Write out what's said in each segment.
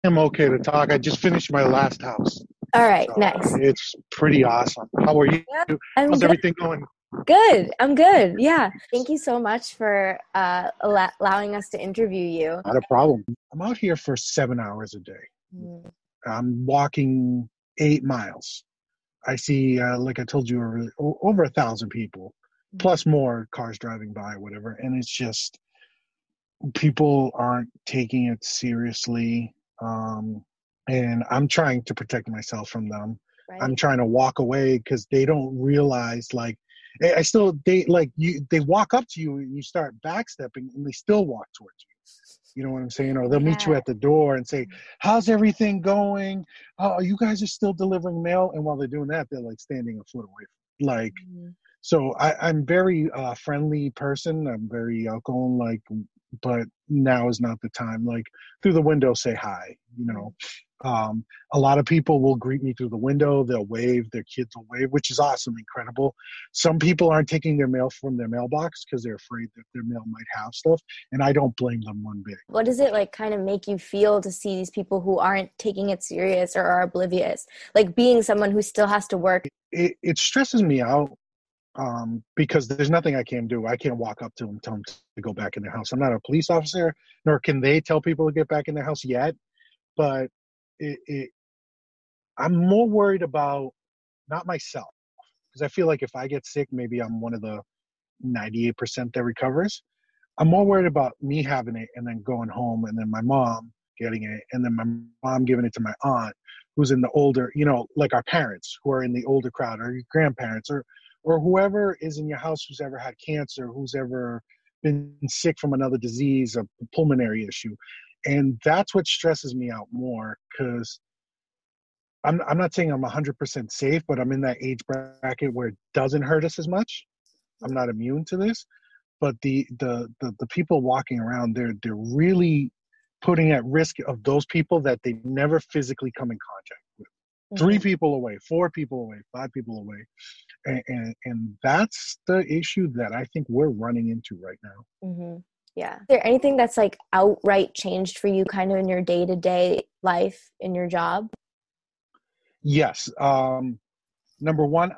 I'm okay to talk. I just finished my last house, All right, so nice. it's pretty awesome. How are you? Yeah, I'm How's good. everything going? Good. I'm good. Yeah. Thank you so much for allowing us to interview you. Not a problem. I'm out here for 7 hours a day. Mm, I'm walking 8 miles. I see, like I told you, over 1,000 people, mm, plus more cars driving by, whatever. And it's just people aren't taking it seriously. Um, and I'm trying to protect myself from them. I'm right. trying to walk away because they don't realize, like, I still, they like you, they walk up to you and you start backstepping and they still walk towards you. You know what I'm saying? Or they'll meet you Yeah. at the door and say, "How's everything going? Oh, you guys are still delivering mail." And while they're doing that, they're like standing a foot away. Like, Mm, so I'm very friendly person. I'm very outgoing, like, but now is not the time. Like through the window, say hi. mm. Um, a lot of people will greet me through the window. They'll wave. Their kids will wave, which is awesome, incredible. Some people aren't taking their mail from their mailbox because they're afraid that their mail might have stuff, and I don't blame them one bit. What does it like kind of make you feel to see these people who aren't taking it serious or are oblivious? Like being someone who still has to work. It stresses me out because there's nothing I can do. I can't walk up to them and tell them to go back in their house. I'm not a police officer, nor can they tell people to get back in their house yet. But it, it, I'm more worried about not myself because I feel like if I get sick, maybe I'm one of the 98% that recovers. I'm more worried about me having it and then going home and then my mom getting it and then my mom giving it to my aunt who's in the older, like our parents who are in the older crowd or your grandparents or whoever is in your house who's ever had cancer, who's ever been sick from another disease, a pulmonary issue. And that's what stresses me out more because I'm not saying I'm 100% safe, but I'm in that age bracket where it doesn't hurt us as much. I'm not immune to this, but the people walking around, they're really putting at risk of those people that they never physically come in contact with. Three Mhm, people away, four people away, five people away, and that's the issue that I think we're running into right now. mhm. Yeah. Is there anything that's like outright changed for you kind of in your day-to-day life in your job? Yes. Number one,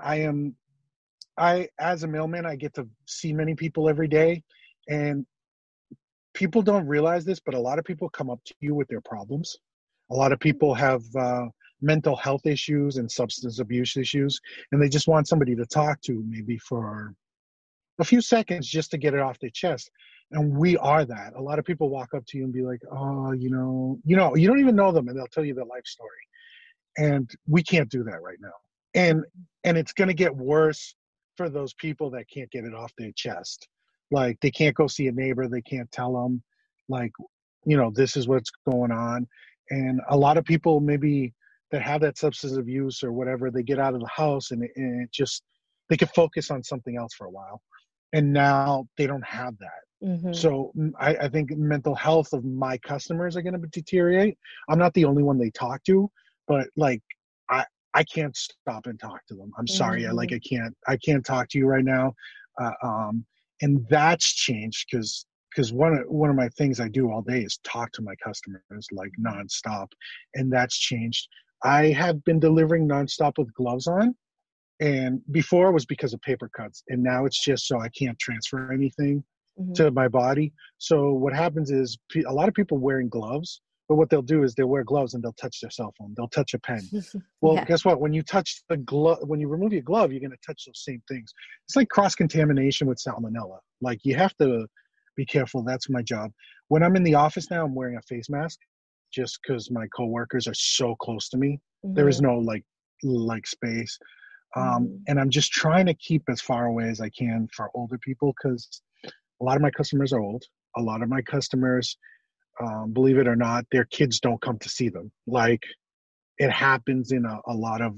I as a mailman, I get to see many people every day, and people don't realize this, but a lot of people come up to you with their problems. A lot of people have mental health issues and substance abuse issues, and they just want somebody to talk to, maybe for a few seconds, just to get it off their chest. And we are that. A lot of people walk up to you and be like, "Oh, you don't even know them," and they'll tell you their life story. And we can't do that right now. And and it's going to get worse for those people that can't get it off their chest. Like they can't go see a neighbor, they can't tell them, like, this is what's going on. And a lot of people maybe that have that substance abuse or whatever, they get out of the house and it just they could focus on something else for a while. And now they don't have that. Mm-hmm. So I think mental health of my customers are going to deteriorate. I'm not the only one they talk to, but like I I can't stop and talk to them. I'm sorry, Mm-hmm. I can't talk to you right now, uh, um, and that's changed because one of my things I do all day is talk to my customers like nonstop, and that's changed. I have been delivering nonstop with gloves on, and before it was because of paper cuts, and now it's just so I can't transfer anything Mm-hmm. to my body. So what happens is a lot of people wearing gloves, but what they'll do is they'll wear gloves and they'll touch their cell phone, they'll touch a pen. Well, Yeah. guess what? When you touch the glove, when you remove your glove, you're going to touch those same things. It's like cross contamination with salmonella. Like you have to be careful. That's my job. When I'm in the office now, I'm wearing a face mask just because my coworkers are so close to me. There is Mm-hmm. no like space. Mm-hmm. And I'm just trying to keep as far away as I can for older people because a lot of my customers are old. A lot of my customers, believe it or not, their kids don't come to see them. Like it happens in a lot of,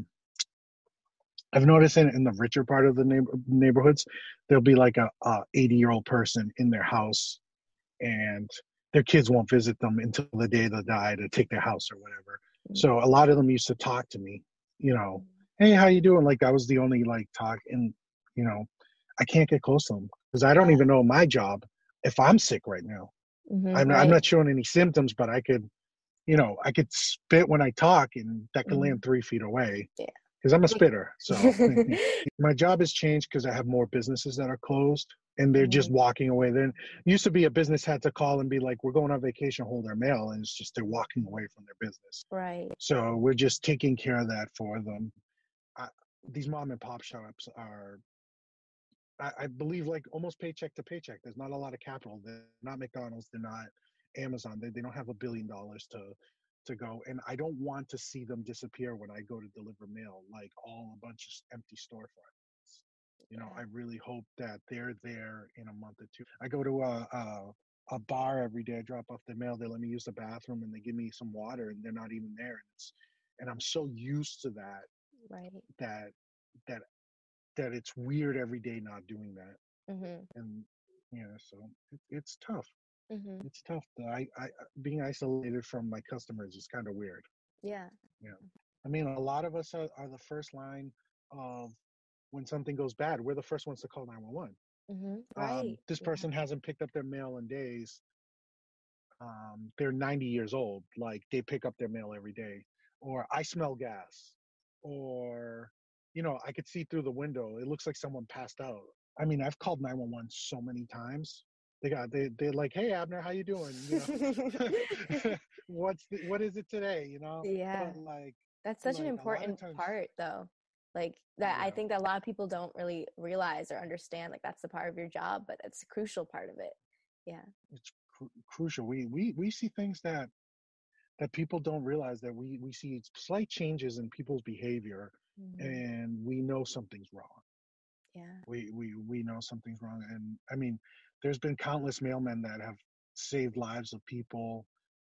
I've noticed in the richer part of the neighborhoods, there'll be like a 80-year-old person in their house and their kids won't visit them until the day they die to take their house or whatever. So a lot of them used to talk to me, you know, hey, how you doing? Like I was the only like talk, and you know, I can't get close to them because I don't Yeah. even know my job if I'm sick right now. Mm-hmm. I'm Right. not showing any symptoms, but I could. I could spit when I talk, and that can Mhm. land 3 feet away Yeah. because I'm a Like spitter. So my job has changed because I have more businesses that are closed and they're just Mhm. walking away. Then used to be a business had to call and be like, "We're going on vacation, hold our mail," and it's just they're walking away from their business. Right. So we're just taking care of that for them. I, these mom and pop shops are, I believe, like almost paycheck to paycheck. There's not a lot of capital. They're not McDonald's. They're not Amazon. They don't have $1 billion to go. And I don't want to see them disappear when I go to deliver mail, like all a bunch of empty storefronts. I Yeah. really hope that they're there in a month or two. I go to a bar every day. I drop off the mail. They let me use the bathroom and they give me some water, and they're not even there. And I'm so used to that Right. that that that it's weird every day not doing that. Mhm. And so it's tough. Mhm. It's tough. I being isolated from my customers is kind of weird. Yeah. Yeah, I mean, a lot of us are the first line of when something goes bad. We're the first ones to call 911. Mhm. Right. This Yeah. person hasn't picked up their mail in days. They're 90 years old. Like they pick up their mail every day. Or I smell gas. Or I could see through the window. It looks like someone passed out. I mean, I've called 911 so many times. They're like, "Hey Abner, how you doing? What is it today? Yeah. But That's such an like a lot of important times, part though. Like that I yeah, think that a lot of people don't really realize or understand like that's the part of your job, but it's a crucial part of it. Yeah. it's crucial. We see things that people don't realize, that we see slight changes in people's behavior, Mhm. and we know something's wrong. Yeah. We know something's wrong. And I mean, there's been countless mailmen that have saved lives of people,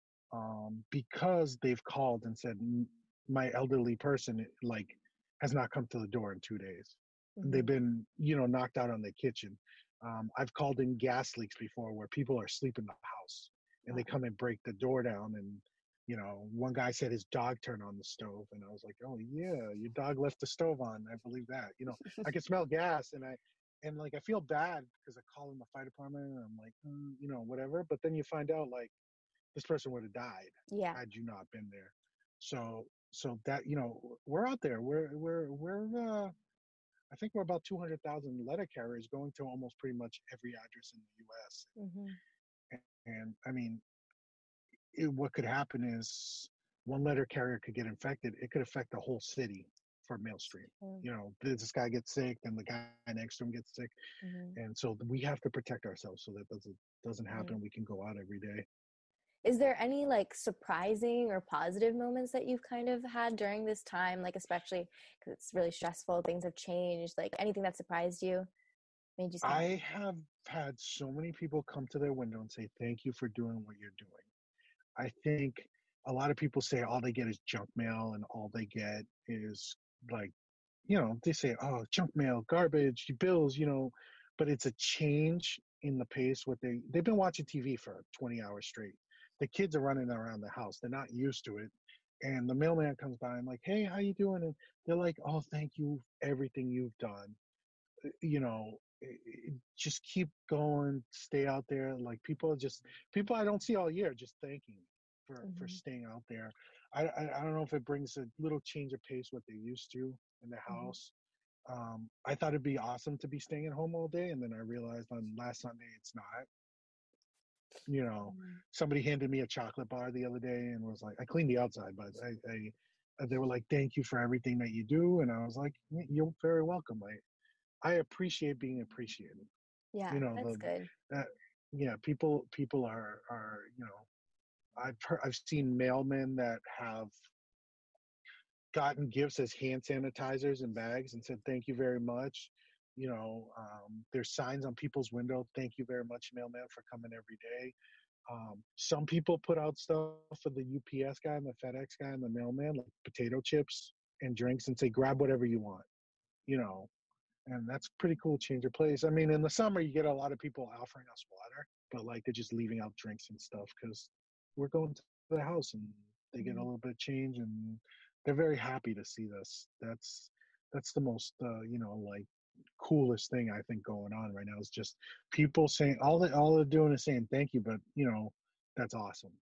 because they've called and said, My elderly person like has not come to the door in 2 days. They've Mhm. been knocked out on the kitchen. I've called in gas leaks before where people are sleeping in the house and they Wow. come and break the door down. And one guy said his dog turned on the stove, and I was like, "Oh yeah, your dog left the stove on. I believe that." I can smell gas, and like I feel bad because I call in the fire department and I'm like, whatever. But then you find out like this person would have died Yeah. had you not been there. So that we're out there. We're I think we're about 200,000 letter carriers going to almost pretty much every address in the U.S. Mhm. And I mean, what could happen is one letter carrier could get infected. It could affect the whole city for Mailstream. Mm. This guy gets sick, then the guy next to him gets sick, Mhm. and so we have to protect ourselves so that doesn't Mhm. happen. We can go out every day. Is there any like surprising or positive moments that you've kind of had during this time, like especially because it's really stressful, things have changed, like anything that surprised you, made you smile? I have had so many people come to their window and say, "Thank you for doing what you're doing." I think a lot of people say all they get is junk mail and all they get is like, they say, "Oh, junk mail, garbage, bills," but it's a change in the pace. They've been watching TV for 20 hours straight. The kids are running around the house. They're not used to it. And the mailman comes by and like, "Hey, how you doing?" And they're like, "Oh, thank you for everything you've done." Just keep going, stay out there. Like people I don't see all year just thanking me for Mhm. staying out there. I don't know if it brings a little change of pace what they used to in the Mhm. house. I thought it'd be awesome to be staying at home all day, and then I realized on last Sunday it's not. you know Mhm. Somebody handed me a chocolate bar the other day and was like, I cleaned the outside, but they were like, "Thank you for everything that you do," and I was like, "You're very welcome." I appreciate being appreciated. Yeah, You know, that's the good. that yeah, people are I've seen mailmen that have gotten gifts as hand sanitizers and bags and said thank you very much. There's signs on people's window, "Thank you very much, mailman, for coming every day." Some people put out stuff for the UPS guy and the FedEx guy and the mailman, like potato chips and drinks, and say, "Grab whatever you want." You know, and that's pretty cool change of place. I mean, in the summer you get a lot of people offering us water, but like they're just leaving out drinks and stuff because we're going to the house, and they get a Mhm. little bit of change, and they're very happy to see this. That's the most like coolest thing I think going on right now is just people saying all they're doing is saying thank you, but that's awesome.